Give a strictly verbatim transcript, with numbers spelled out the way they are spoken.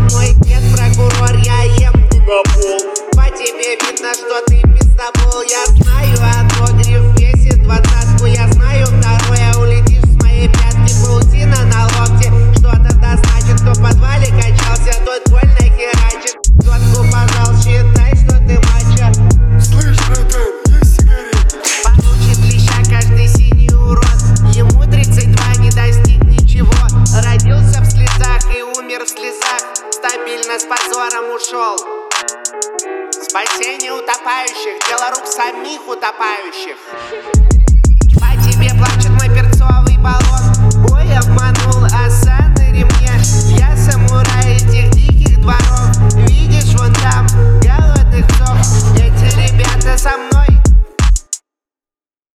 мой дед прокурор, я ем туда пол. По тебе видно, что ты пиздобол. Я знаю одно,